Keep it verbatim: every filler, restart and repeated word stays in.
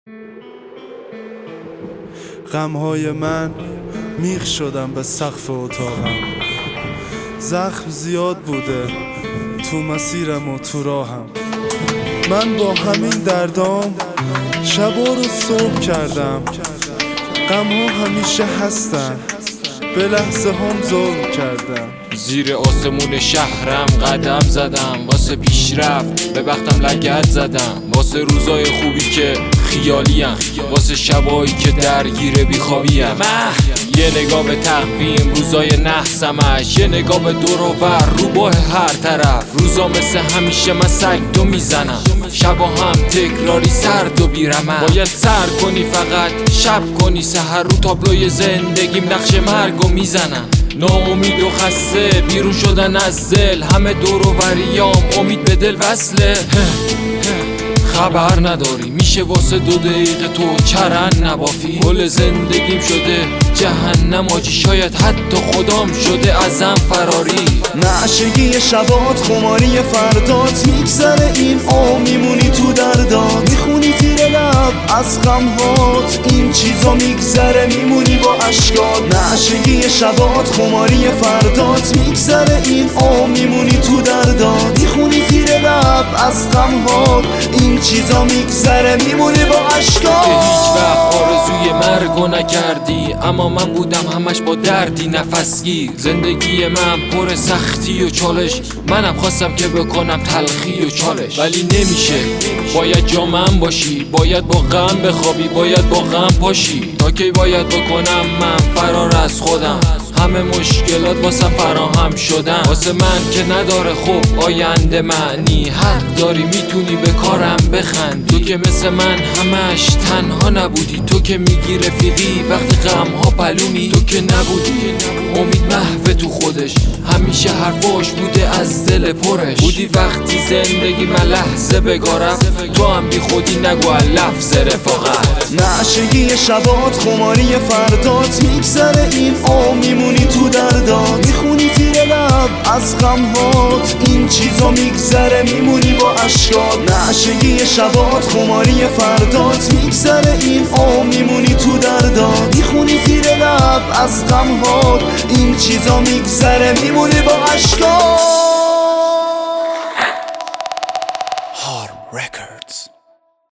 غمهای من میخ شدم به سقف اتاقم. زخم زیاد بوده تو مسیرم و تو راهم. من با همین دردام شبا رو صبح کردم. غمها همیشه هستن، به لحظه هم ظلم کردم. زیر آسمون شهرم قدم زدم، واسه پیشرفت به بختم لگد زدم. واسه روزای خوبی که خیالیم، واسه شبایی که درگیر بیخوابیم. یه نگاه به تقویم روزای نحسمش، یه نگاه به دور و بر روباه هر طرف. روزا مثل همیشه من سگ دو میزنم، شبا هم تکراری سرد و بیرمن. باید سر کنی فقط شب کنی، سحر رو تابلوی زندگیم نقش مرگو میزنم. ناامید و خسته بیرون شدن از دل، همه دور و بریام امید به دل وصله. خبر نداری میشه واسه دو دقیقه تو چرن نبافی. کل زندگیم شده جهنم آجی، شاید حتی خدام شده ازم فراری. نعشگی شبات خماری فردات میگذره این آه، میمونی تو دردات. میخونی زیر لب از غمهات این چیزا میگذره، میمونی با اشکات. نعشگی شبات خماری فردات میگذره این آه، میمونی تو دردات. میخونی زیر لب از غمهات این چیزا میگذره، میمونی با اشکات. هیچ وقت آرزوی مرگو نکردی، اما من بودم همش با دردی نفسگیر. زندگی من پر سختی و چالش، منم خواستم که بکنم تلخی و چالش. ولی نمیشه، باید جا من باشی، باید با غم بخوابی، باید با غم پاشی. تا کی باید بکنم من فرار از خودم؟ همه مشکلات واسه فراهم شدن. واسه من که نداره خب آینده معنی، حق داری میتونی به کارم بخندی. تو که مثل من همش تنها نبودی، تو که میگی رفیقی وقتی غمها پلومی. تو که نبودی امید محو تو خودش، همیشه حرفاش بوده از دل پرش. بودی وقتی زندگی من لحظه بگارم، تو هم بی خودی نگو لفظ رفاقت. نعشگی شبات خماری فردات میگذره این آه، میمونی تو دردات. میخونی زیر لب از غمهات این چیزا میگذره، میمونی با اشکات. نعشگی شبات خماری فردات میگذره این آه، میمونی تو دردات. میخونی زیر لب از غمهات این چیزا میگذره، میمونی با اشکات.